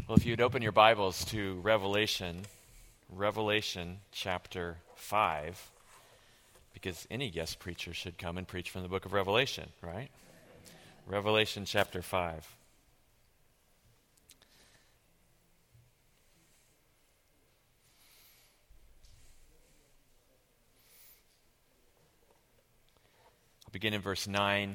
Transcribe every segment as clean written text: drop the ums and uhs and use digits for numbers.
Well, if you'd open your Bibles to Revelation chapter 5, because any guest preacher should come and preach from the book of Revelation, right? Revelation chapter 5. I'll begin in verse 9.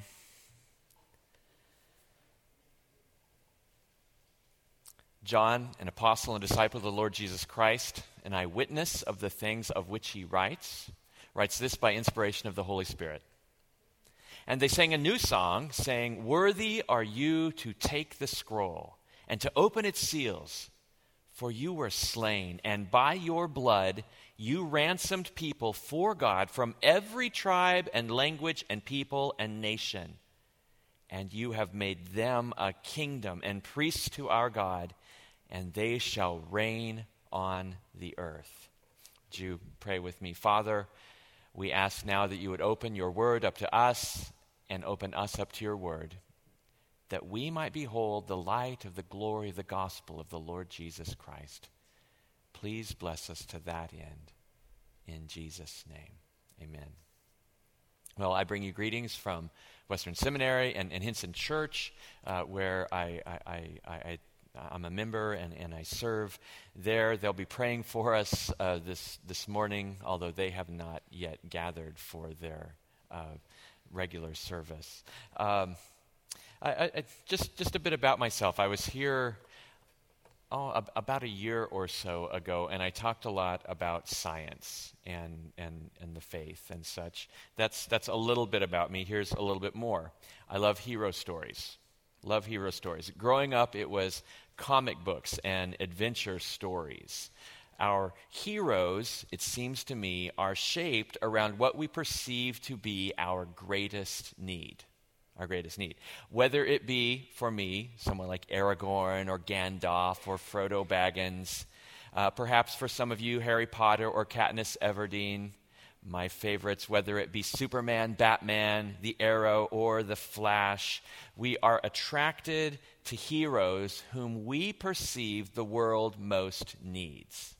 John, an apostle and disciple of the Lord Jesus Christ, an eyewitness of the things of which he writes this by inspiration of the Holy Spirit. And they sang a new song, saying, "Worthy are you to take the scroll and to open its seals, for you were slain, and by your blood you ransomed people for God from every tribe and language and people and nation. And you have made them a kingdom and priests to our God, and they shall reign on the earth." Would you pray with me? Father, we ask now that you would open your word up to us and open us up to your word, that we might behold the light of the glory of the gospel of the Lord Jesus Christ. Please bless us to that end. In Jesus' name, amen. Well, I bring you greetings from Western Seminary and Hinson Church, where I'm a member and I serve there. They'll be praying for us this morning, although they have not yet gathered for their regular service. Just a bit about myself. I was here about a year or so ago, and I talked a lot about science and the faith and such. That's a little bit about me. Here's a little bit more. I love hero stories. Growing up, it was comic books and adventure stories. Our heroes, it seems to me, are shaped around what we perceive to be our greatest need. Whether it be, for me, someone like Aragorn or Gandalf or Frodo Baggins, perhaps for some of you, Harry Potter or Katniss Everdeen, my favorites, whether it be Superman, Batman, the Arrow, or the Flash. We are attracted to heroes whom we perceive the world most needs.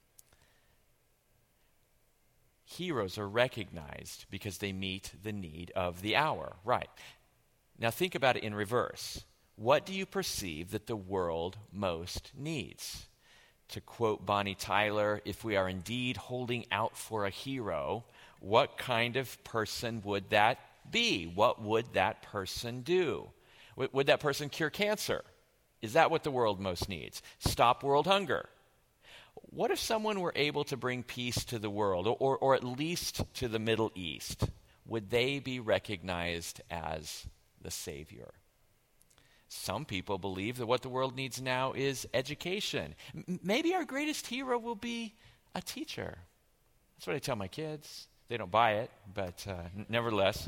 Heroes are recognized because they meet the need of the hour, right? Now think about it in reverse. What do you perceive that the world most needs? To quote Bonnie Tyler, if we are indeed holding out for a hero, what kind of person would that be? What would that person do? Would that person cure cancer? Is that what the world most needs? Stop world hunger? What if someone were able to bring peace to the world, or at least to the Middle East? Would they be recognized as the Savior? Some people believe that what the world needs now is education. Maybe our greatest hero will be a teacher. That's what I tell my kids. They don't buy it, but nevertheless.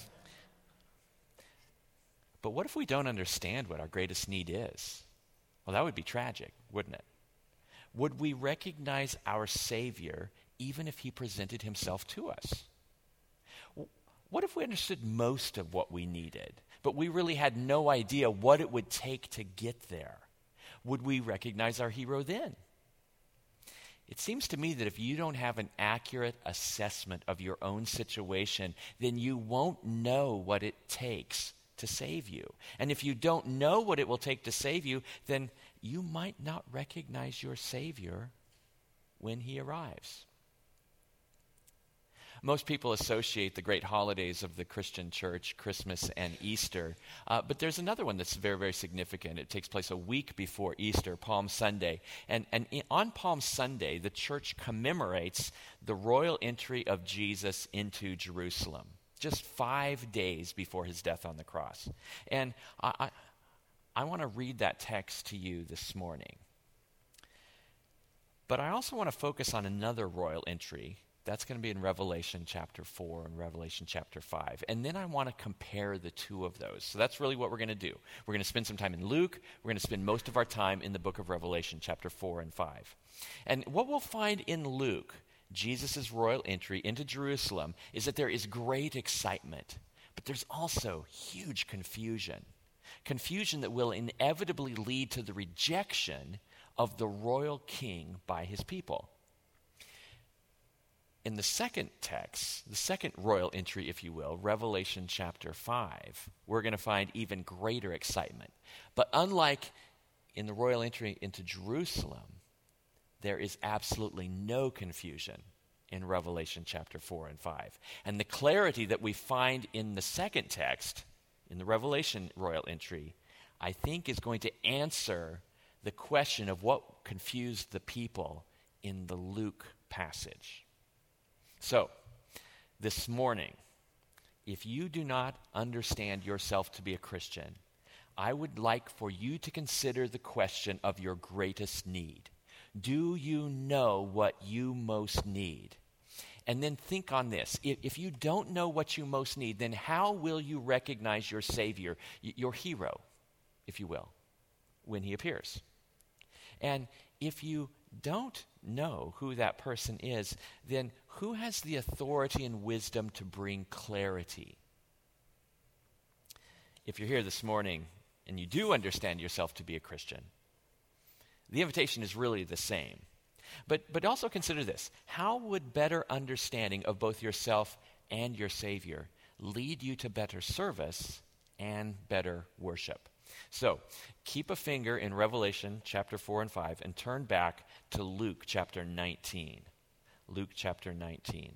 But what if we don't understand what our greatest need is? Well, that would be tragic, wouldn't it? Would we recognize our Savior even if he presented himself to us? What if we understood most of what we needed, but we really had no idea what it would take to get there? Would we recognize our hero then? It seems to me that if you don't have an accurate assessment of your own situation, then you won't know what it takes to save you. And if you don't know what it will take to save you, then you might not recognize your Savior when he arrives. Most people associate the great holidays of the Christian church, Christmas and Easter, but there's another one that's very, very significant. It takes place a week before Easter, Palm Sunday. And on Palm Sunday, the church commemorates the royal entry of Jesus into Jerusalem, just 5 days before his death on the cross. And I want to read that text to you this morning. But I also want to focus on another royal entry. That's going to be in Revelation chapter 4 and Revelation chapter 5. And then I want to compare the two of those. So that's really what we're going to do. We're going to spend some time in Luke. We're going to spend most of our time in the book of Revelation chapter 4 and 5. And what we'll find in Luke, Jesus' royal entry into Jerusalem, is that there is great excitement, but there's also huge confusion. confusion that will inevitably lead to the rejection of the royal king by his people. In the second text, the second royal entry, if you will, Revelation chapter 5, we're going to find even greater excitement. But unlike in the royal entry into Jerusalem, there is absolutely no confusion in Revelation chapter 4 and 5. And the clarity that we find in the second text, in the Revelation royal entry, I think is going to answer the question of what confused the people in the Luke passage. So, this morning, if you do not understand yourself to be a Christian, I would like for you to consider the question of your greatest need. Do you know what you most need? And then think on this. If you don't know what you most need, then how will you recognize your Savior, your hero, if you will, when he appears? And if you don't know who that person is, then who has the authority and wisdom to bring clarity? If you're here this morning and you do understand yourself to be a Christian, the invitation is really the same. But also consider this. How would better understanding of both yourself and your Savior lead you to better service and better worship? So, keep a finger in Revelation chapter 4 and 5 and turn back to Luke chapter 19. Luke chapter 19.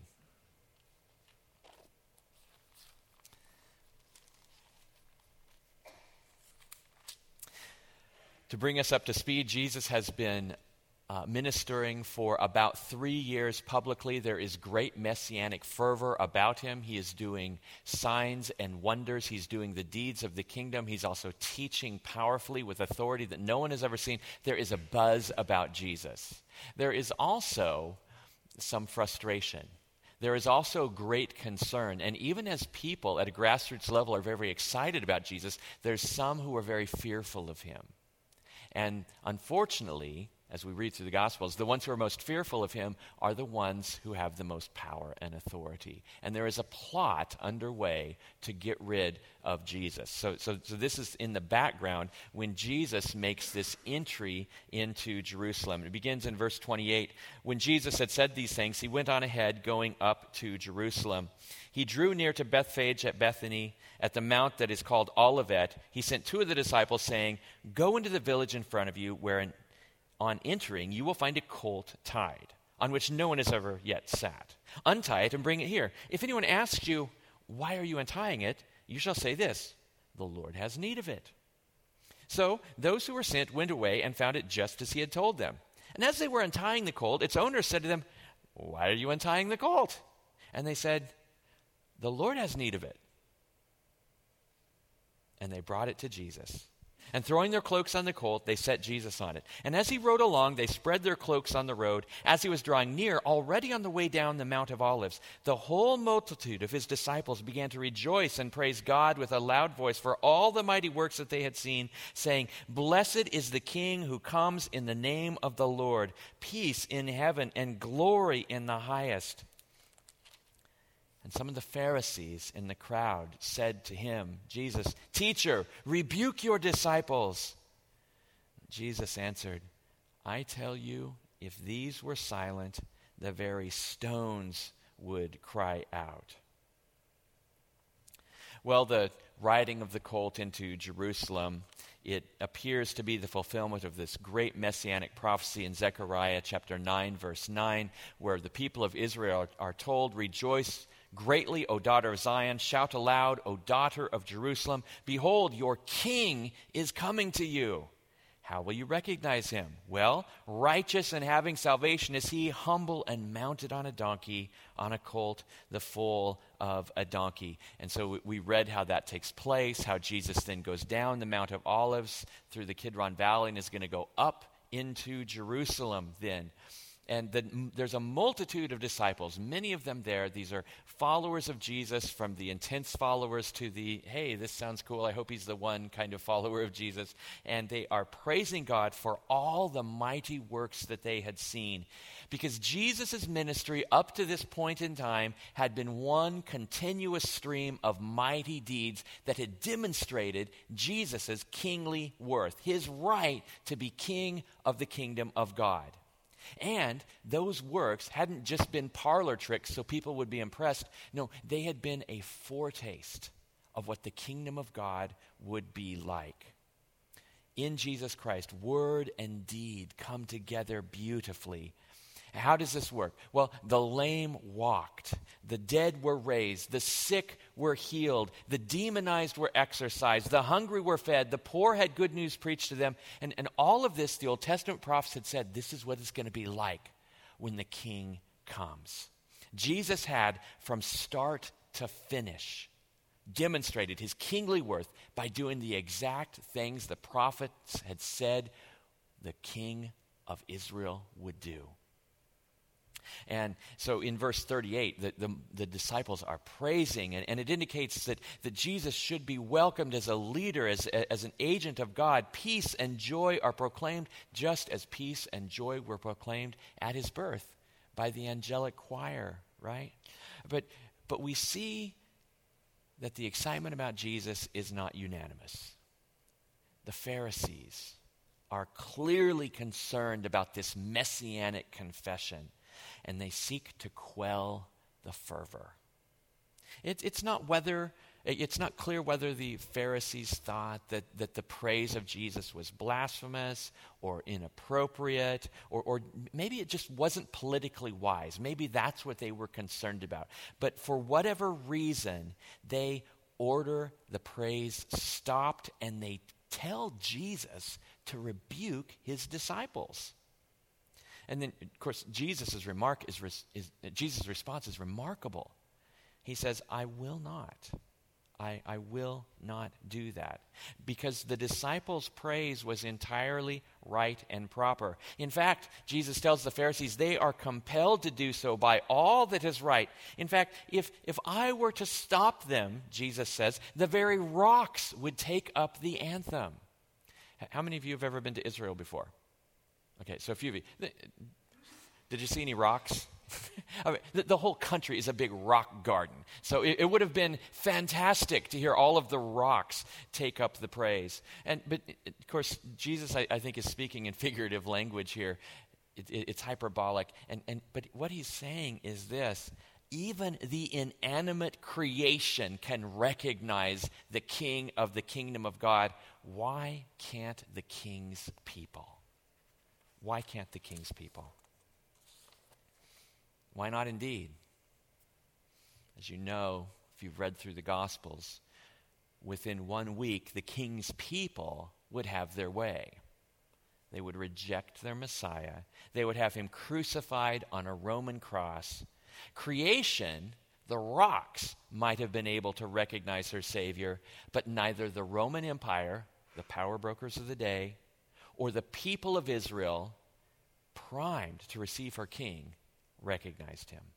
To bring us up to speed, Jesus has been ministering for about 3 years publicly. There is great messianic fervor about him. He is doing signs and wonders. He's doing the deeds of the kingdom. He's also teaching powerfully with authority that no one has ever seen. There is a buzz about Jesus. There is also some frustration. There is also great concern. And even as people at a grassroots level are very excited about Jesus, there's some who are very fearful of him. And unfortunately, as we read through the Gospels, the ones who are most fearful of him are the ones who have the most power and authority. And there is a plot underway to get rid of Jesus. So this is in the background when Jesus makes this entry into Jerusalem. It begins in verse 28. When Jesus had said these things, he went on ahead, going up to Jerusalem. He drew near to Bethphage at Bethany, at the mount that is called Olivet. He sent two of the disciples, saying, "Go into the village in front of you, where on entering you will find a colt tied, on which no one has ever yet sat. Untie it and bring it here. If anyone asks you, 'Why are you untying it?' you shall say this, 'The Lord has need of it.'" So those who were sent went away and found it just as he had told them. And as they were untying the colt, its owner said to them, "Why are you untying the colt?" And they said, "The Lord has need of it." And they brought it to Jesus. And throwing their cloaks on the colt, they set Jesus on it. And as he rode along, they spread their cloaks on the road. As he was drawing near, already on the way down the Mount of Olives, the whole multitude of his disciples began to rejoice and praise God with a loud voice for all the mighty works that they had seen, saying, "Blessed is the King who comes in the name of the Lord. Peace in heaven and glory in the highest." And some of the Pharisees in the crowd said to him, Jesus, "Teacher, rebuke your disciples." Jesus answered, "I tell you, if these were silent, the very stones would cry out." Well, the riding of the colt into Jerusalem, it appears to be the fulfillment of this great messianic prophecy in Zechariah chapter 9, verse 9, where the people of Israel are told, "Rejoice greatly, O daughter of Zion. Shout aloud, O daughter of Jerusalem. Behold, your king is coming to you." How will you recognize him? Well, righteous and having salvation is he, humble and mounted on a donkey, on a colt, the foal of a donkey. And so we read how that takes place, how Jesus then goes down the Mount of Olives through the Kidron Valley and is going to go up into Jerusalem then. and there's a multitude of disciples, many of them there. These are followers of Jesus, from the intense followers to the, hey, this sounds cool, I hope he's the one kind of follower of Jesus. And they are praising God for all the mighty works that they had seen. Because Jesus' ministry up to this point in time had been one continuous stream of mighty deeds that had demonstrated Jesus' kingly worth, his right to be king of the kingdom of God. And those works hadn't just been parlor tricks so people would be impressed. No, they had been a foretaste of what the kingdom of God would be like. In Jesus Christ, word and deed come together beautifully. How does this work? Well, the lame walked, the dead were raised, the sick were healed, the demonized were exorcised, the hungry were fed, the poor had good news preached to them. And all of this, the Old Testament prophets had said, this is what it's going to be like when the king comes. Jesus had, from start to finish, demonstrated his kingly worth by doing the exact things the prophets had said the king of Israel would do. And so in verse 38, the disciples are praising, and it indicates that Jesus should be welcomed as a leader, as an agent of God. Peace and joy are proclaimed just as peace and joy were proclaimed at his birth by the angelic choir, right? But we see that the excitement about Jesus is not unanimous. The Pharisees are clearly concerned about this messianic confession, and they seek to quell the fervor. It's not clear whether the Pharisees thought that the praise of Jesus was blasphemous or inappropriate, or maybe it just wasn't politically wise. Maybe that's what they were concerned about. But for whatever reason, they order the praise stopped, and they tell Jesus to rebuke his disciples. And then, of course, Jesus' response is remarkable. He says, I will not. I will not do that. Because the disciples' praise was entirely right and proper. In fact, Jesus tells the Pharisees they are compelled to do so by all that is right. In fact, if I were to stop them, Jesus says, the very rocks would take up the anthem. How many of you have ever been to Israel before? Okay, so a few of you. Did you see any rocks? I mean, the whole country is a big rock garden. So it would have been fantastic to hear all of the rocks take up the praise. But of course, Jesus, I think, is speaking in figurative language here. It's hyperbolic. But what he's saying is this: even the inanimate creation can recognize the king of the kingdom of God. Why can't the king's people? Why can't the king's people? Why not indeed? As you know, if you've read through the Gospels, within 1 week, the king's people would have their way. They would reject their Messiah. They would have him crucified on a Roman cross. Creation, the rocks, might have been able to recognize her Savior, but neither the Roman Empire, the power brokers of the day, or the people of Israel, primed to receive her king, recognized him.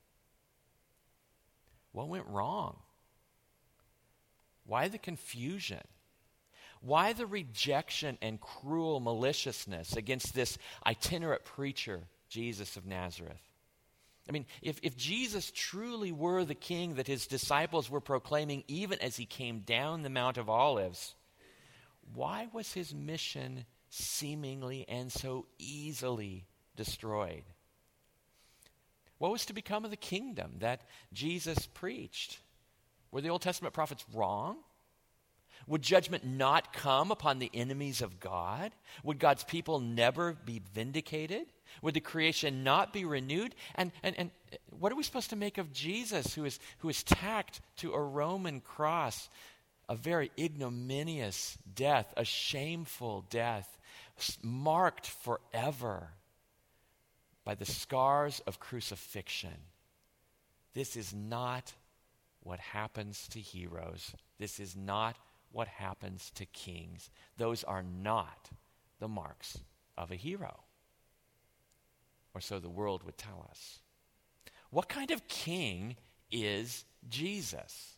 What went wrong? Why the confusion? Why the rejection and cruel maliciousness against this itinerant preacher, Jesus of Nazareth? I mean, if Jesus truly were the king that his disciples were proclaiming even as he came down the Mount of Olives, why was his mission seemingly and so easily destroyed? What was to become of the kingdom that Jesus preached? Were the Old Testament prophets wrong? Would judgment not come upon the enemies of God? Would God's people never be vindicated? Would the creation not be renewed? And what are we supposed to make of Jesus, who is tacked to a Roman cross, a very ignominious death, a shameful death, marked forever by the scars of crucifixion? This is not what happens to heroes. This is not what happens to kings. Those are not the marks of a hero. or so the world would tell us. What kind of king is Jesus?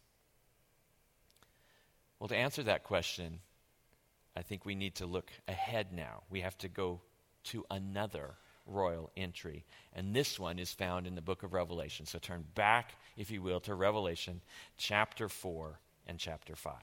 Well, to answer that question, I think we need to look ahead now. We have to go to another royal entry. And this one is found in the book of Revelation. So turn back, if you will, to Revelation chapter 4 and chapter 5.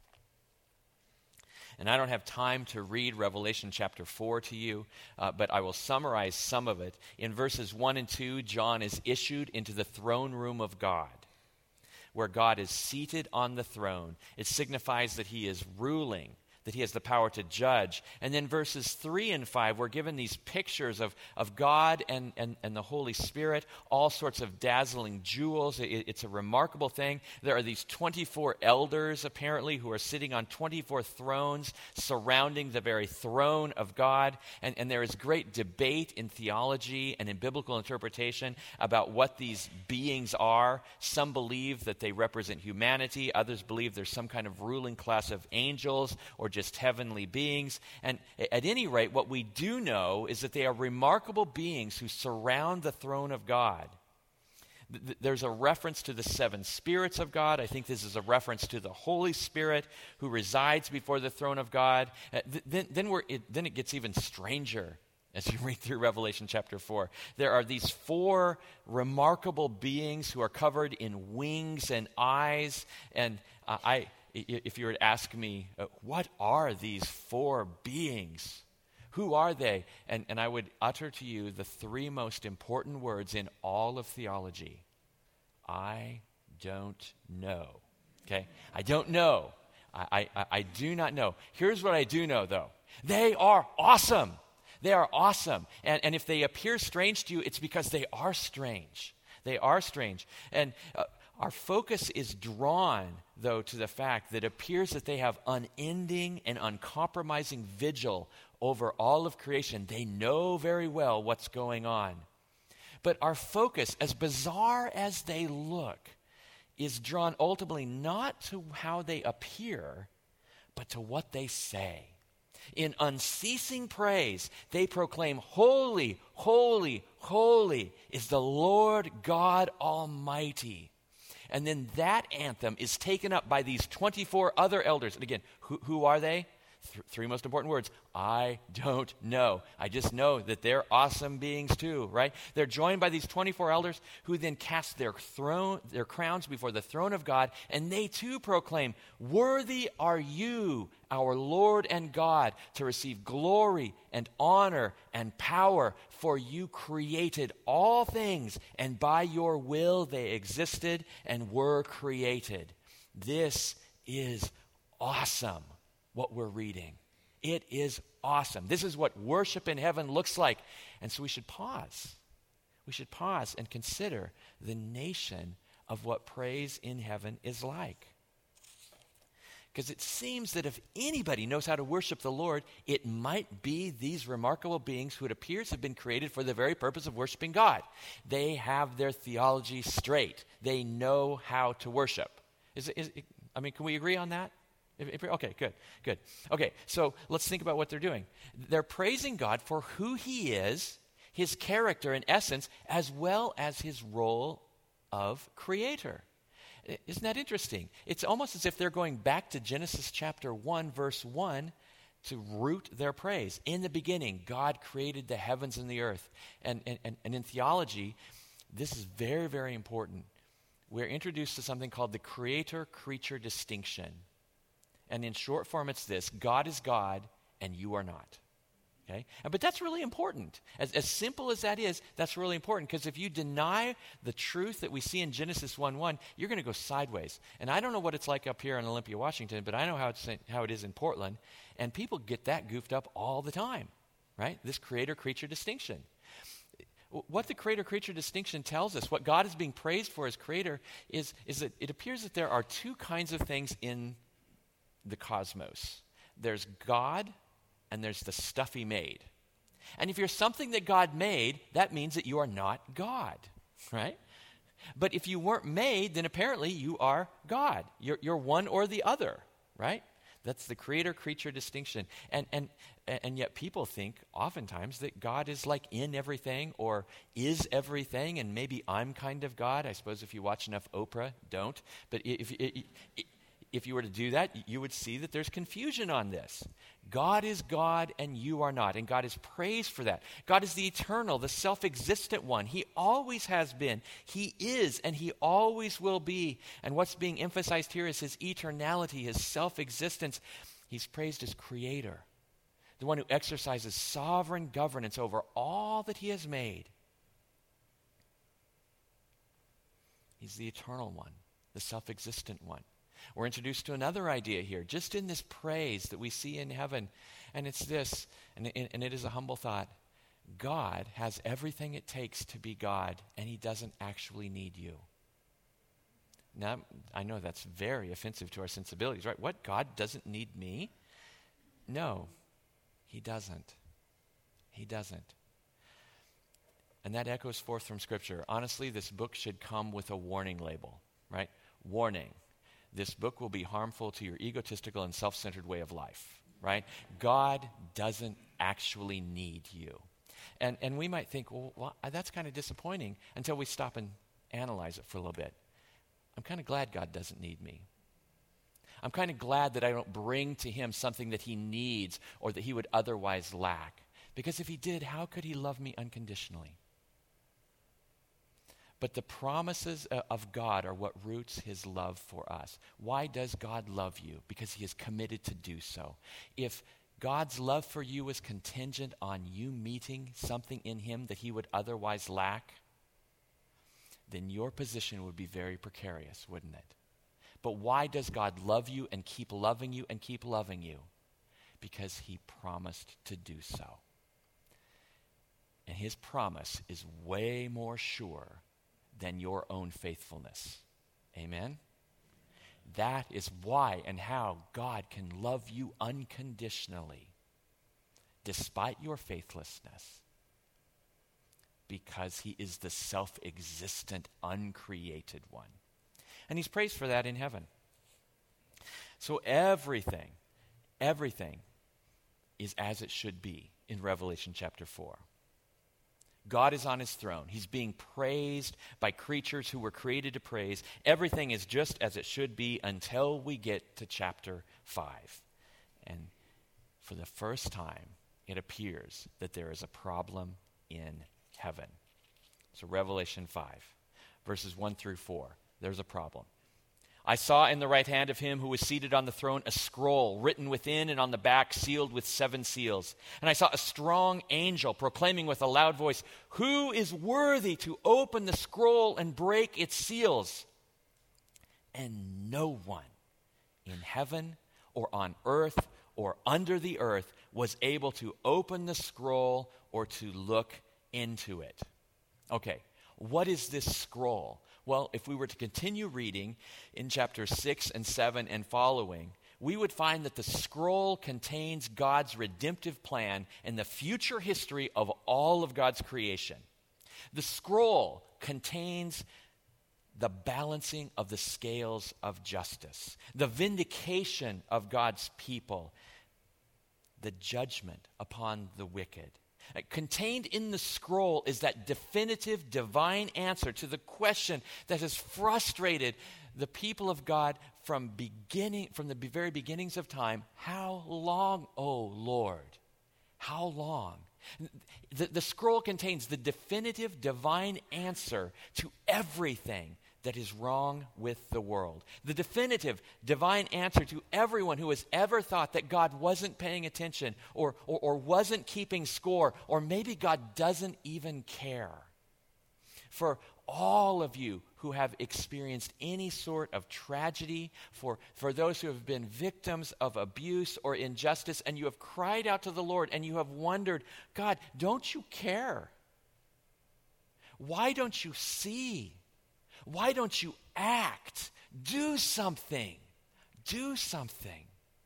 And I don't have time to read Revelation chapter 4 to you, but I will summarize some of it. In verses 1 and 2, John is issued into the throne room of God, where God is seated on the throne. It signifies that he is ruling, that he has the power to judge. And then verses 3 and 5, we're given these pictures of God and the Holy Spirit, all sorts of dazzling jewels. It's a remarkable thing. There are these 24 elders, apparently, who are sitting on 24 thrones surrounding the very throne of God. And there is great debate in theology and in biblical interpretation about what these beings are. Some believe that they represent humanity. Others believe there's some kind of ruling class of angels or just heavenly beings. And at any rate, what we do know is that they are remarkable beings who surround the throne of God. There's a reference to the seven spirits of God. I think this is a reference to the Holy Spirit who resides before the throne of God. Then it gets even stranger as you read through Revelation chapter 4. There are these four remarkable beings who are covered in wings and eyes. And if you were to ask me, what are these four beings? Who are they? And I would utter to you the three most important words in all of theology. I don't know. Okay? I don't know. I do not know. Here's what I do know, though. They are awesome. They are awesome. And if they appear strange to you, it's because they are strange. They are strange. And our focus is drawn, though, to the fact that it appears that they have unending and uncompromising vigil over all of creation. They know very well what's going on. But our focus, as bizarre as they look, is drawn ultimately not to how they appear, but to what they say. In unceasing praise, they proclaim, "Holy, holy, holy is the Lord God Almighty." And then that anthem is taken up by these 24 other elders. And again, who are they? Three most important words. I don't know. I just know that they're awesome beings too, right? They're joined by these 24 elders who then cast their crowns before the throne of God, and they too proclaim, "Worthy are you, our Lord and God, to receive glory and honor and power, for you created all things, and by your will they existed and were created." This is awesome, what we're reading. It is awesome. This is what worship in heaven looks like. And so we should pause. We should pause and consider the nation of what praise in heaven is like. Because it seems that if anybody knows how to worship the Lord, it might be these remarkable beings who it appears have been created for the very purpose of worshiping God. They have their theology straight. They know how to worship. Can we agree on that? Okay, good. Okay, so let's think about what they're doing. They're praising God for who he is, his character and essence, as well as his role of creator. Isn't that interesting? It's almost as if they're going back to Genesis chapter 1, verse 1, to root their praise. In the beginning, God created the heavens and the earth. And in theology, this is very, very important. We're introduced to something called the creator-creature distinction. And in short form, it's this: God is God, and you are not. Okay? But that's really important. As simple as that is, that's really important, because if you deny the truth that we see in Genesis 1:1, you're going to go sideways. And I don't know what it's like up here in Olympia, Washington, but I know how it is in Portland, and people get that goofed up all the time, right? This creator-creature distinction. What the creator-creature distinction tells us, what God is being praised for as creator, is that it appears that there are two kinds of things in the cosmos. There's God, and there's the stuff he made. And if you're something that God made, that means that you are not God, right? But if you weren't made, then apparently you are God. You're one or the other, right? That's the creator-creature distinction. And yet people think oftentimes that God is like in everything or is everything, and maybe I'm kind of God. I suppose if you watch enough Oprah, don't. But if you were to do that, you would see that there's confusion on this. God is God and you are not, and God is praised for that. God is the eternal, the self-existent one. He always has been, he is, and he always will be. And what's being emphasized here is his eternality, his self-existence. He's praised as creator, the one who exercises sovereign governance over all that he has made. He's the eternal one, the self-existent one. We're introduced to another idea here, just in this praise that we see in heaven. And it's this, and it is a humble thought. God has everything it takes to be God, and he doesn't actually need you. Now, I know that's very offensive to our sensibilities, right? What, God doesn't need me? No, he doesn't. He doesn't. And that echoes forth from Scripture. Honestly, this book should come with a warning label, right? Warning. This book will be harmful to your egotistical and self-centered way of life, right? God doesn't actually need you. And we might think, well, that's kind of disappointing until we stop and analyze it for a little bit. I'm kind of glad God doesn't need me. I'm kind of glad that I don't bring to him something that he needs or that he would otherwise lack. Because if he did, how could he love me unconditionally? But the promises of God are what roots his love for us. Why does God love you? Because he is committed to do so. If God's love for you is contingent on you meeting something in him that he would otherwise lack, then your position would be very precarious, wouldn't it? But why does God love you and keep loving you and keep loving you? Because he promised to do so. And his promise is way more sure than your own faithfulness. Amen? That is why and how God can love you unconditionally, despite your faithlessness, because he is the self-existent, uncreated one. And he's praised for that in heaven. So everything is as it should be in Revelation chapter 4. God is on his throne. He's being praised by creatures who were created to praise. Everything is just as it should be until we get to chapter 5. And for the first time, it appears that there is a problem in heaven. So Revelation 5, verses 1 through 4, there's a problem. I saw in the right hand of him who was seated on the throne a scroll written within and on the back, sealed with 7 seals. And I saw a strong angel proclaiming with a loud voice, "Who is worthy to open the scroll and break its seals?" And no one in heaven or on earth or under the earth was able to open the scroll or to look into it. Okay, what is this scroll? Well, if we were to continue reading in chapters 6 and 7 and following, we would find that the scroll contains God's redemptive plan and the future history of all of God's creation. The scroll contains the balancing of the scales of justice, the vindication of God's people, the judgment upon the wicked. Contained in the scroll is that definitive divine answer to the question that has frustrated the people of God from the very beginnings of time. How long, O Lord? How long? The scroll contains the definitive divine answer to everything that is wrong with the world. The definitive divine answer to everyone who has ever thought that God wasn't paying attention or wasn't keeping score, or maybe God doesn't even care. For all of you who have experienced any sort of tragedy, for those who have been victims of abuse or injustice, and you have cried out to the Lord and you have wondered, God, don't you care? Why don't you see? Why don't you act? Do something. Do something.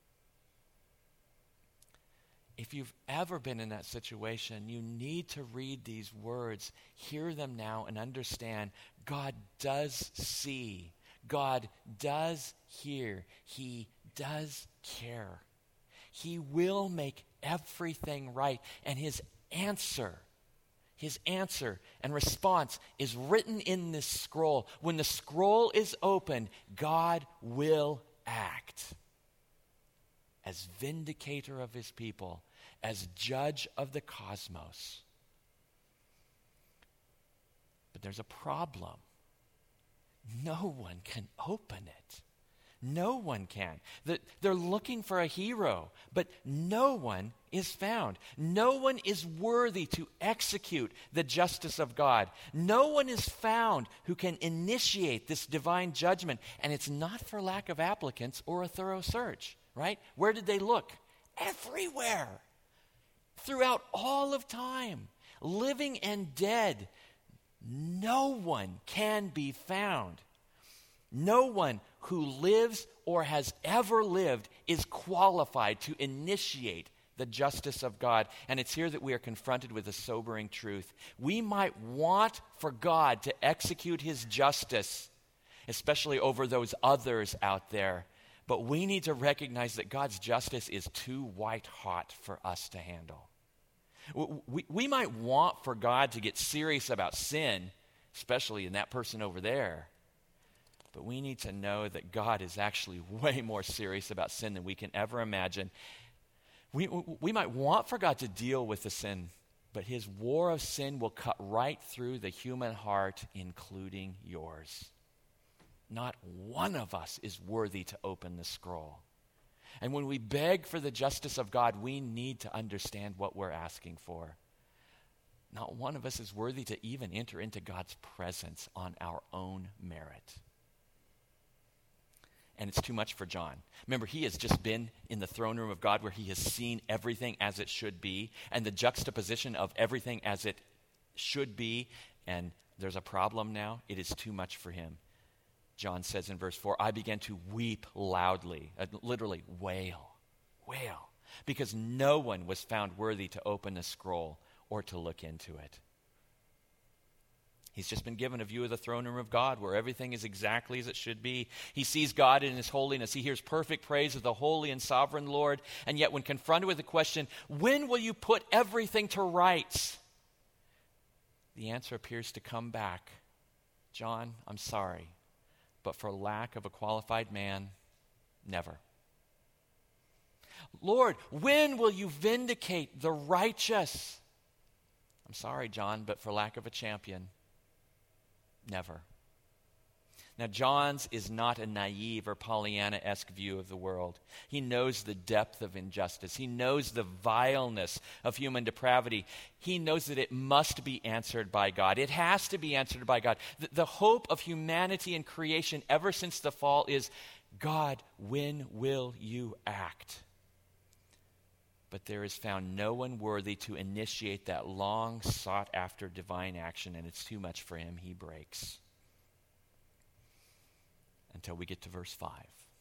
If you've ever been in that situation, you need to read these words, hear them now, and understand God does see. God does hear. He does care. He will make everything right. And his answer and response is written in this scroll. When the scroll is opened, God will act as vindicator of his people, as judge of the cosmos. But there's a problem. No one can open it. No one can. They're looking for a hero, but no one is found. No one is worthy to execute the justice of God. No one is found who can initiate this divine judgment. And it's not for lack of applicants or a thorough search, right? Where did they look? Everywhere. Throughout all of time, living and dead, no one can be found. No one who lives or has ever lived is qualified to initiate the justice of God. And it's here that we are confronted with a sobering truth. We might want for God to execute his justice, especially over those others out there. But we need to recognize that God's justice is too white hot for us to handle. We might want for God to get serious about sin, especially in that person over there. But we need to know that God is actually way more serious about sin than we can ever imagine. We might want for God to deal with the sin, but his war of sin will cut right through the human heart, including yours. Not one of us is worthy to open the scroll. And when we beg for the justice of God, we need to understand what we're asking for. Not one of us is worthy to even enter into God's presence on our own merit. And it's too much for John. Remember, he has just been in the throne room of God where he has seen everything as it should be, and the juxtaposition of everything as it should be, and there's a problem now. It is too much for him. John says in verse 4, I began to weep loudly, literally wail, because no one was found worthy to open the scroll or to look into it. He's just been given a view of the throne room of God where everything is exactly as it should be. He sees God in his holiness. He hears perfect praise of the holy and sovereign Lord. And yet when confronted with the question, when will you put everything to rights? The answer appears to come back. John, I'm sorry, but for lack of a qualified man, never. Lord, when will you vindicate the righteous? I'm sorry, John, but for lack of a champion, never. Now, John's is not a naive or Pollyanna-esque view of the world. He knows the depth of injustice. He knows the vileness of human depravity. He knows that it must be answered by God. It has to be answered by God. The hope of humanity and creation ever since the fall is, God, when will you act? But there is found no one worthy to initiate that long sought after divine action, and it's too much for him. He breaks. Until we get to verse 5.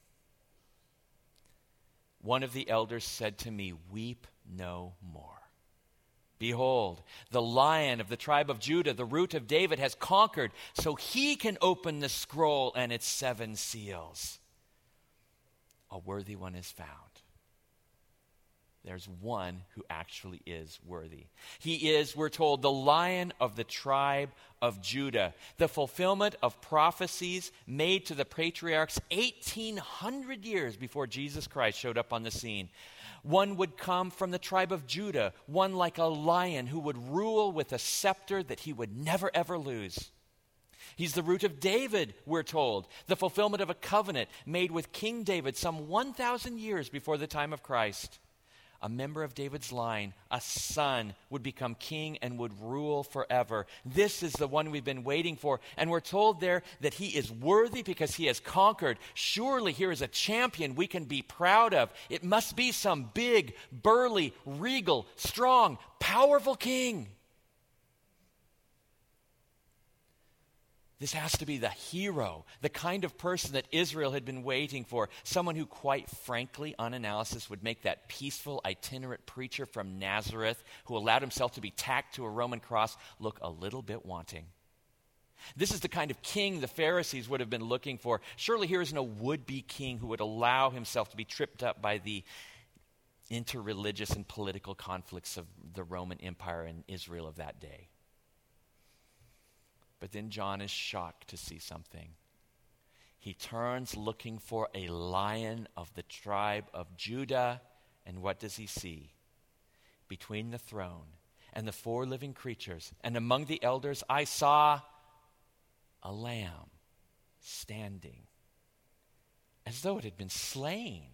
One of the elders said to me, weep no more. Behold, the Lion of the tribe of Judah, the Root of David, has conquered, so he can open the scroll and its 7 seals. A worthy one is found. There's one who actually is worthy. He is, we're told, the Lion of the tribe of Judah, the fulfillment of prophecies made to the patriarchs 1,800 years before Jesus Christ showed up on the scene. One would come from the tribe of Judah, one like a lion who would rule with a scepter that he would never ever lose. He's the Root of David, we're told, the fulfillment of a covenant made with King David some 1,000 years before the time of Christ. A member of David's line, a son, would become king and would rule forever. This is the one we've been waiting for. And we're told there that he is worthy because he has conquered. Surely here is a champion we can be proud of. It must be some big, burly, regal, strong, powerful king. This has to be the hero, the kind of person that Israel had been waiting for. Someone who, quite frankly, on analysis, would make that peaceful, itinerant preacher from Nazareth who allowed himself to be tacked to a Roman cross look a little bit wanting. This is the kind of king the Pharisees would have been looking for. Surely here is no would-be king who would allow himself to be tripped up by the interreligious and political conflicts of the Roman Empire and Israel of that day. But then John is shocked to see something. He turns looking for a lion of the tribe of Judah, and what does he see? Between the throne and the four living creatures, and among the elders, I saw a lamb standing, as though it had been slain,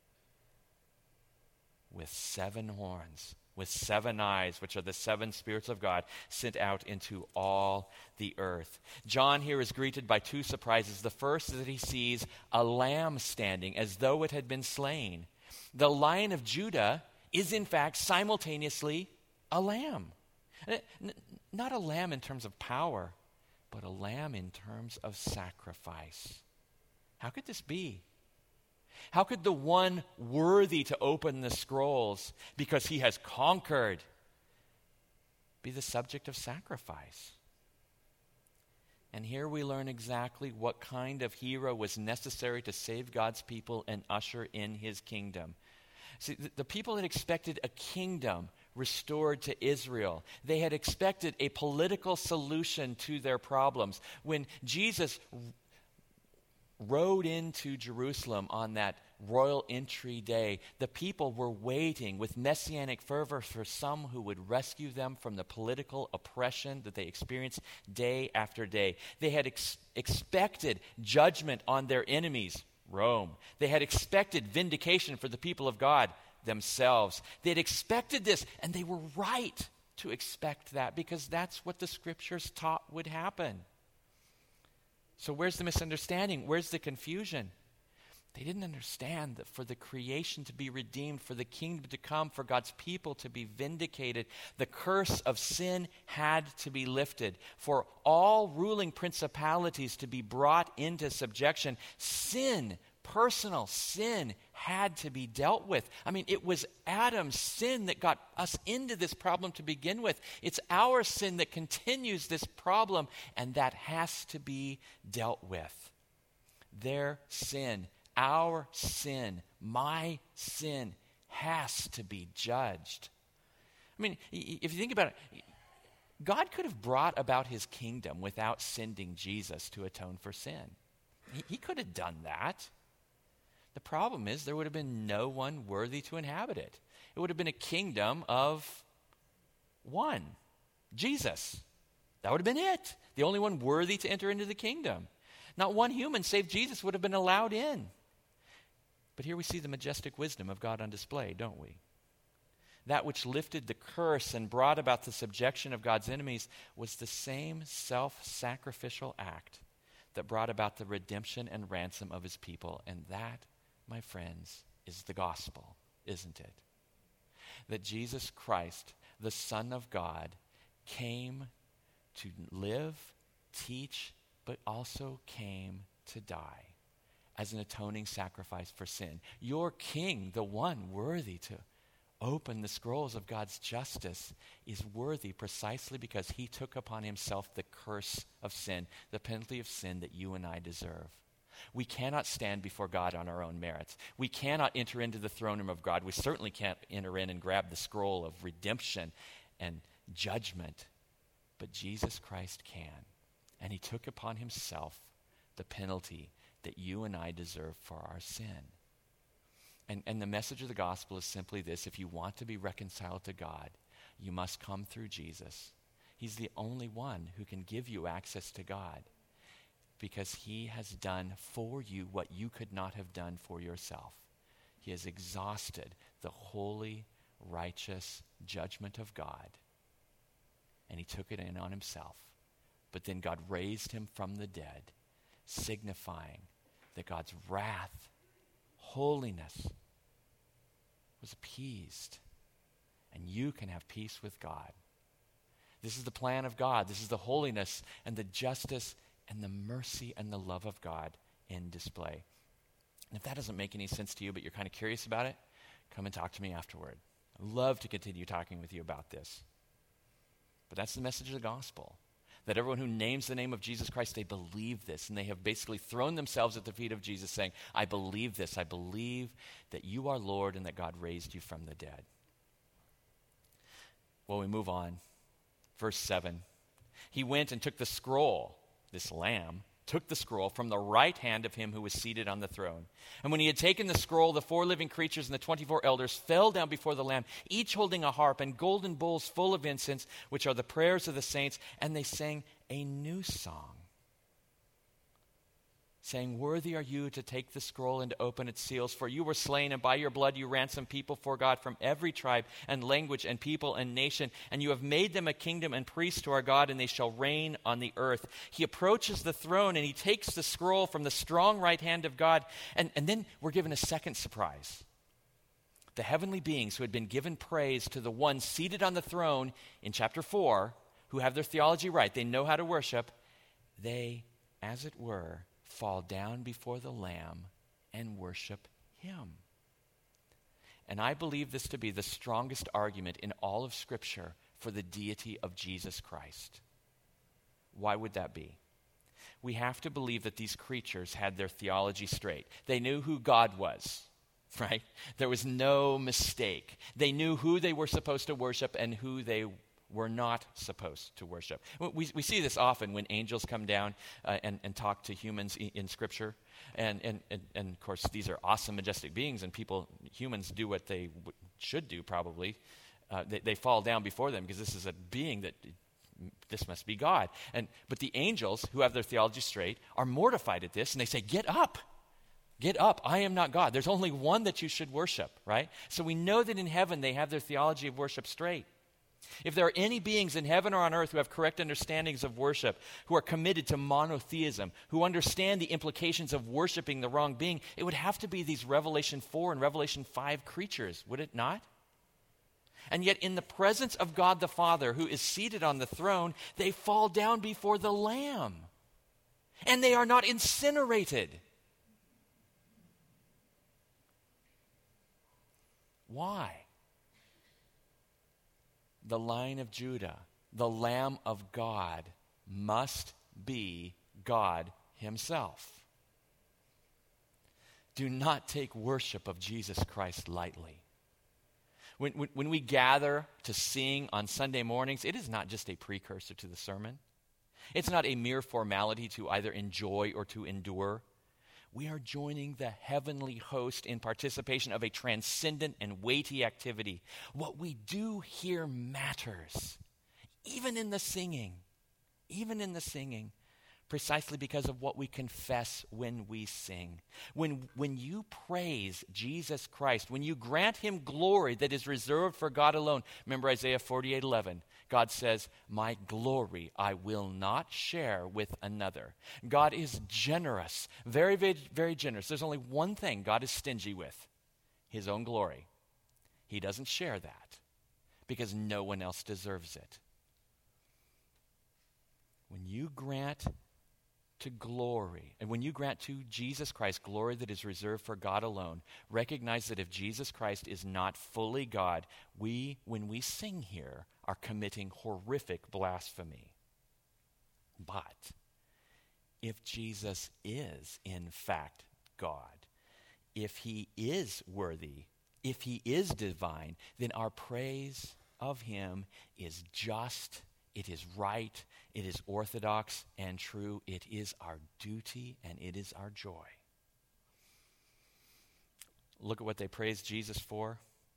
with 7 horns, with 7 eyes, which are the 7 spirits of God sent out into all the earth. John here is greeted by 2 surprises. The first is that he sees a lamb standing, as though it had been slain. The Lion of Judah is in fact simultaneously a lamb. Not a lamb in terms of power, but a lamb in terms of sacrifice. How could this be? How could the one worthy to open the scrolls, because he has conquered, be the subject of sacrifice? And here we learn exactly what kind of hero was necessary to save God's people and usher in his kingdom. See, the people had expected a kingdom restored to Israel. They had expected a political solution to their problems. When Jesus rode into Jerusalem on that royal entry day, the people were waiting with messianic fervor for some who would rescue them from the political oppression that they experienced day after day. They had expected judgment on their enemies, Rome. They had expected vindication for the people of God themselves. They had expected this, and they were right to expect that, because that's what the scriptures taught would happen. So where's the misunderstanding? Where's the confusion? They didn't understand that for the creation to be redeemed, for the kingdom to come, for God's people to be vindicated, the curse of sin had to be lifted. For all ruling principalities to be brought into subjection, sin, personal sin, had to be dealt with. I mean, it was Adam's sin that got us into this problem to begin with. It's our sin that continues this problem, and that has to be dealt with. Their sin, our sin, my sin, has to be judged. I mean, if you think about it, God could have brought about his kingdom without sending Jesus to atone for sin. He could have done that. The problem is there would have been no one worthy to inhabit it. It would have been a kingdom of one, Jesus. That would have been it. The only one worthy to enter into the kingdom. Not one human save Jesus would have been allowed in. But here we see the majestic wisdom of God on display, don't we? That which lifted the curse and brought about the subjection of God's enemies was the same self-sacrificial act that brought about the redemption and ransom of his people. And that, my friends, is the gospel, isn't it? That Jesus Christ, the Son of God, came to live, teach, but also came to die as an atoning sacrifice for sin. Your King, the one worthy to open the scrolls of God's justice, is worthy precisely because he took upon himself the curse of sin, the penalty of sin that you and I deserve. We cannot stand before God on our own merits. We cannot enter into the throne room of God. We certainly can't enter in and grab the scroll of redemption and judgment. But Jesus Christ can. And he took upon himself the penalty that you and I deserve for our sin. And the message of the gospel is simply this: if you want to be reconciled to God, you must come through Jesus. He's the only one who can give you access to God, because he has done for you what you could not have done for yourself. He has exhausted the holy, righteous judgment of God, and he took it in on himself. But then God raised him from the dead, signifying that God's wrath, holiness, was appeased, and you can have peace with God. This is the plan of God. This is the holiness and the justice and the mercy and the love of God in display. And if that doesn't make any sense to you, but you're kind of curious about it, come and talk to me afterward. I'd love to continue talking with you about this. But that's the message of the gospel, That everyone who names the name of Jesus Christ, they believe this. And they have basically thrown themselves at the feet of Jesus saying, I believe this. I believe that you are Lord and that God raised you from the dead. Well, we move on. Verse 7. He went and took the scroll, this lamb, took the scroll from the right hand of him who was seated on the throne. And when he had taken the scroll, the 4 living creatures and the 24 elders fell down before the Lamb, each holding a harp and golden bowls full of incense, which are the prayers of the saints, and they sang a new song, saying, Worthy are you to take the scroll and to open its seals, for you were slain, and by your blood you ransomed people for God from every tribe and language and people and nation, and you have made them a kingdom and priests to our God, and they shall reign on the earth. He approaches the throne, and he takes the scroll from the strong right hand of God, and then we're given a second surprise. The heavenly beings who had been given praise to the one seated on the throne in chapter 4, who have their theology right, they know how to worship, they, as it were, fall down before the Lamb and worship him. And I believe this to be the strongest argument in all of Scripture for the deity of Jesus Christ. Why would that be? We have to believe that these creatures had their theology straight. They knew who God was, right? There was no mistake. They knew who they were supposed to worship and who they were not supposed to worship. We see this often when angels come down and talk to humans in Scripture. And of course, these are awesome, majestic beings, and humans do what they should do probably. They fall down before them because this is a being that, this must be God. But the angels, who have their theology straight, are mortified at this, and they say, get up. Get up. I am not God. There's only one that you should worship, right? So we know that in heaven they have their theology of worship straight. If there are any beings in heaven or on earth who have correct understandings of worship, who are committed to monotheism, who understand the implications of worshiping the wrong being, it would have to be these Revelation 4 and Revelation 5 creatures, would it not? And yet in the presence of God the Father, who is seated on the throne, they fall down before the Lamb. And they are not incinerated. Why? The Lion of Judah, the Lamb of God, must be God himself. Do not take worship of Jesus Christ lightly. When we gather to sing on Sunday mornings, it is not just a precursor to the sermon. It's not a mere formality to either enjoy or to endure. We are joining the heavenly host in participation of a transcendent and weighty activity. What we do here matters, even in the singing, precisely because of what we confess when we sing. When you praise Jesus Christ, when you grant him glory that is reserved for God alone, remember Isaiah 48:11. God says, my glory I will not share with another. God is generous, very, very, very generous. There's only one thing God is stingy with, his own glory. He doesn't share that because no one else deserves it. When you grant to glory, and when you grant to Jesus Christ glory that is reserved for God alone, recognize that if Jesus Christ is not fully God, when we sing here, are committing horrific blasphemy. But if Jesus is in fact God, if he is worthy, if he is divine, then our praise of him is just, it is right, it is orthodox and true. It is our duty and it is our joy. Look at what they praised Jesus for.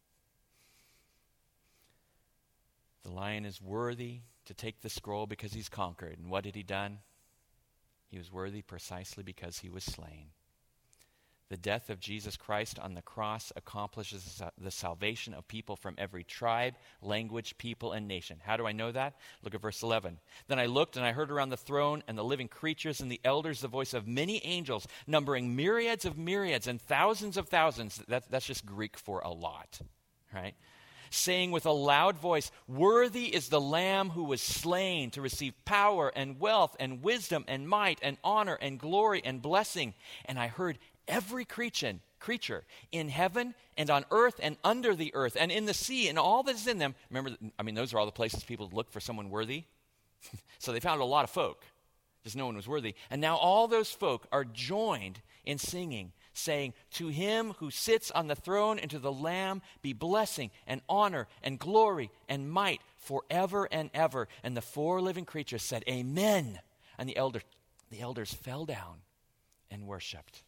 The Lion is worthy to take the scroll because he's conquered. And what had he done? He was worthy precisely because he was slain. The death of Jesus Christ on the cross accomplishes the salvation of people from every tribe, language, people, and nation. How do I know that? Look at verse 11. Then I looked and I heard around the throne and the living creatures and the elders the voice of many angels, numbering myriads of myriads and thousands of thousands. That's just Greek for a lot, right? Saying with a loud voice, worthy is the Lamb who was slain to receive power and wealth and wisdom and might and honor and glory and blessing. And I heard every creature in heaven and on earth and under the earth and in the sea and all that is in them. Remember, those are all the places people look for someone worthy. So they found a lot of folk, just no one was worthy. And now all those folk are joined in singing, saying, "To him who sits on the throne and to the Lamb be blessing and honor and glory and might forever and ever." And the four living creatures said, "Amen." And the elders fell down and worshiped.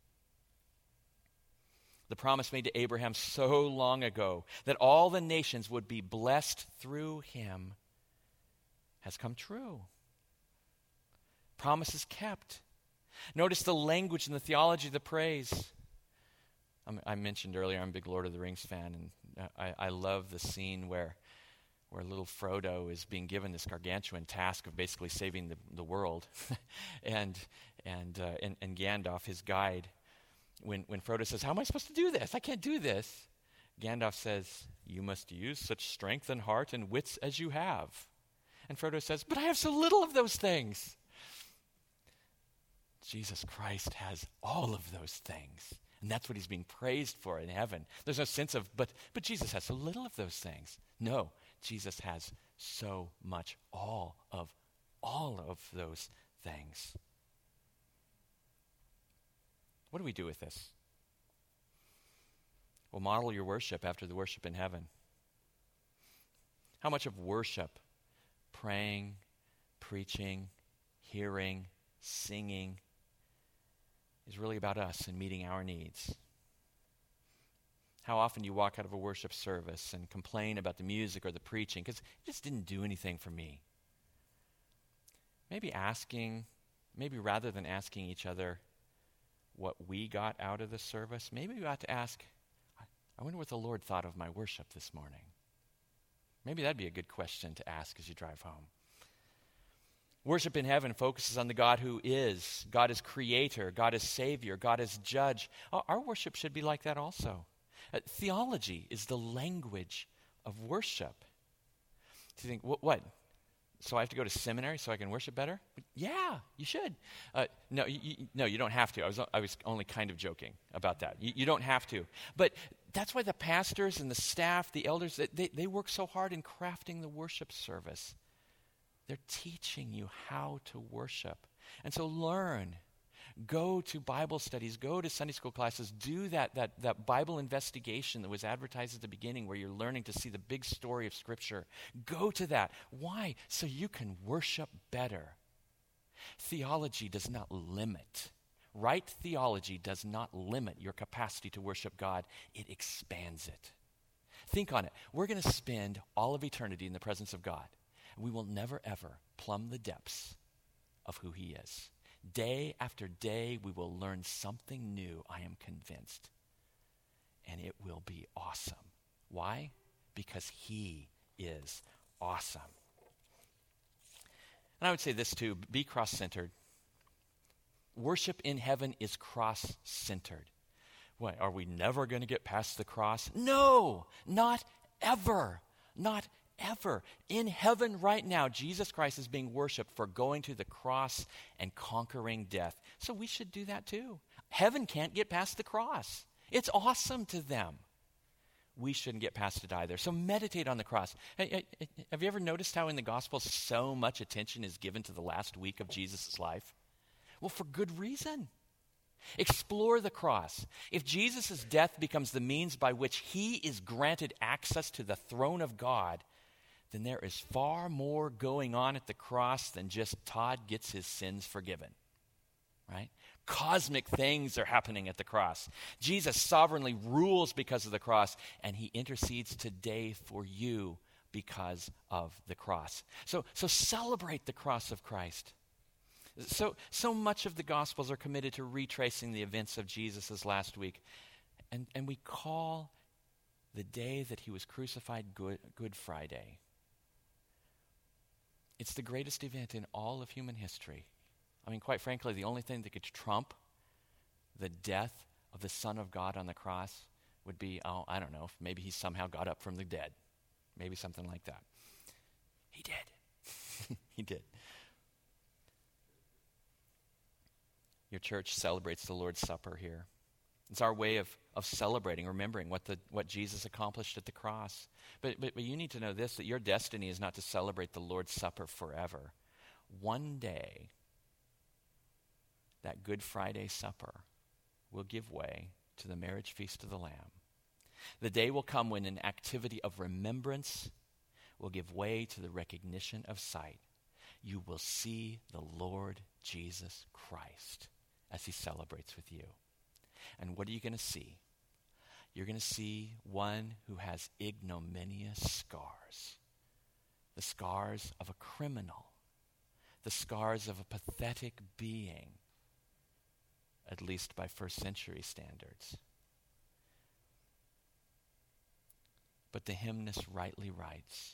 The promise made to Abraham so long ago that all the nations would be blessed through him has come true. Promise is kept. Notice the language and the theology of the praise. I mentioned earlier I'm a big Lord of the Rings fan, and I love the scene where little Frodo is being given this gargantuan task of basically saving the world, and Gandalf, his guide, when Frodo says, "How am I supposed to do this? I can't do this." Gandalf says, "You must use such strength and heart and wits as you have." And Frodo says, "But I have so little of those things." Jesus Christ has all of those things. And that's what he's being praised for in heaven. There's no sense of, but Jesus has so little of those things. No, Jesus has so much, all of those things. What do we do with this? Well, model your worship after the worship in heaven. How much of worship, praying, preaching, hearing, singing, is really about us and meeting our needs? How often do you walk out of a worship service and complain about the music or the preaching because it just didn't do anything for me? Maybe rather than asking each other what we got out of the service, maybe we ought to ask, I wonder what the Lord thought of my worship this morning. Maybe that'd be a good question to ask as you drive home. Worship in heaven focuses on the God who is. God is creator. God is savior. God is judge. Our worship should be like that also. Theology is the language of worship. Do you think, what? So I have to go to seminary so I can worship better? Yeah, you should. No, you don't have to. I was only kind of joking about that. You don't have to. But that's why the pastors and the staff, the elders, they work so hard in crafting the worship service. They're teaching you how to worship. And so learn. Go to Bible studies. Go to Sunday school classes. Do that Bible investigation that was advertised at the beginning where you're learning to see the big story of Scripture. Go to that. Why? So you can worship better. Theology does not limit. Right theology does not limit your capacity to worship God. It expands it. Think on it. We're going to spend all of eternity in the presence of God. We will never, ever plumb the depths of who he is. Day after day, we will learn something new, I am convinced. And it will be awesome. Why? Because he is awesome. And I would say this too, be cross-centered. Worship in heaven is cross-centered. What, are we never going to get past the cross? No, not ever. Not ever. In heaven right now, Jesus Christ is being worshiped for going to the cross and conquering death. So we should do that too. Heaven can't get past the cross. It's awesome to them. We shouldn't get past it either. So meditate on the cross. Have you ever noticed how in the Gospels so much attention is given to the last week of Jesus' life? Well, for good reason. Explore the cross. If Jesus' death becomes the means by which he is granted access to the throne of God, then there is far more going on at the cross than just Todd gets his sins forgiven, right? Cosmic things are happening at the cross. Jesus sovereignly rules because of the cross, and he intercedes today for you because of the cross. So celebrate the cross of Christ. So much of the Gospels are committed to retracing the events of Jesus' last week, and we call the day that he was crucified Good Friday. It's the greatest event in all of human history. I mean, quite frankly, the only thing that could trump the death of the Son of God on the cross would be, I don't know, maybe he somehow got up from the dead. Maybe something like that. He did. He did. Your church celebrates the Lord's Supper here. It's our way of celebrating, remembering what Jesus accomplished at the cross. But you need to know this, that your destiny is not to celebrate the Lord's Supper forever. One day, that Good Friday supper will give way to the marriage feast of the Lamb. The day will come when an activity of remembrance will give way to the recognition of sight. You will see the Lord Jesus Christ as he celebrates with you. And what are you going to see? You're going to see one who has ignominious scars. The scars of a criminal. The scars of a pathetic being, at least by first century standards. But the hymnist rightly writes,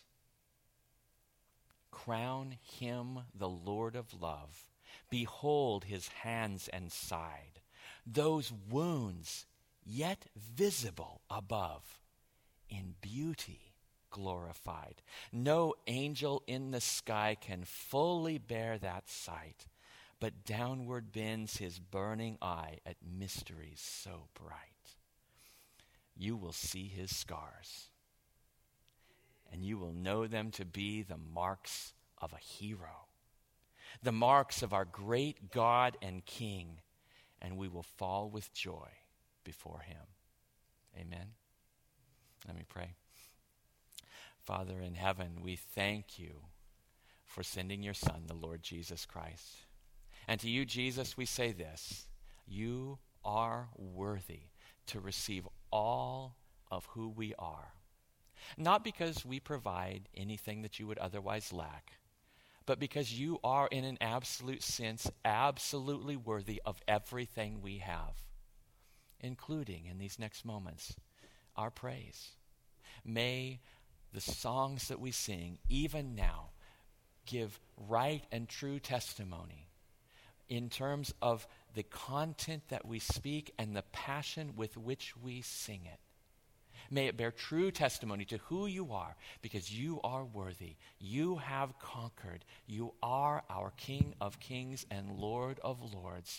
crown him the Lord of love. Behold his hands and side. Those wounds yet visible above, in beauty glorified. No angel in the sky can fully bear that sight, but downward bends his burning eye at mysteries so bright. You will see his scars, and you will know them to be the marks of a hero, the marks of our great God and King, and we will fall with joy before him. Amen. Let me pray. Father in heaven, we thank you for sending your Son, the Lord Jesus Christ. And to you, Jesus, we say this: you are worthy to receive all of who we are. Not because we provide anything that you would otherwise lack, but because you are, in an absolute sense, absolutely worthy of everything we have, including, in these next moments, our praise. May the songs that we sing, even now, give right and true testimony in terms of the content that we speak and the passion with which we sing it. May it bear true testimony to who you are, because you are worthy. You have conquered. You are our King of kings and Lord of lords.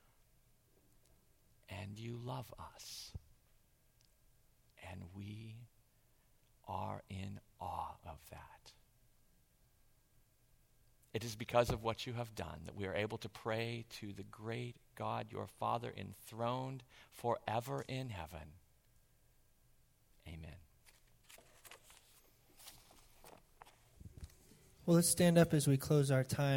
And you love us. And we are in awe of that. It is because of what you have done that we are able to pray to the great God, your Father, enthroned forever in heaven. Amen. Well, let's stand up as we close our time.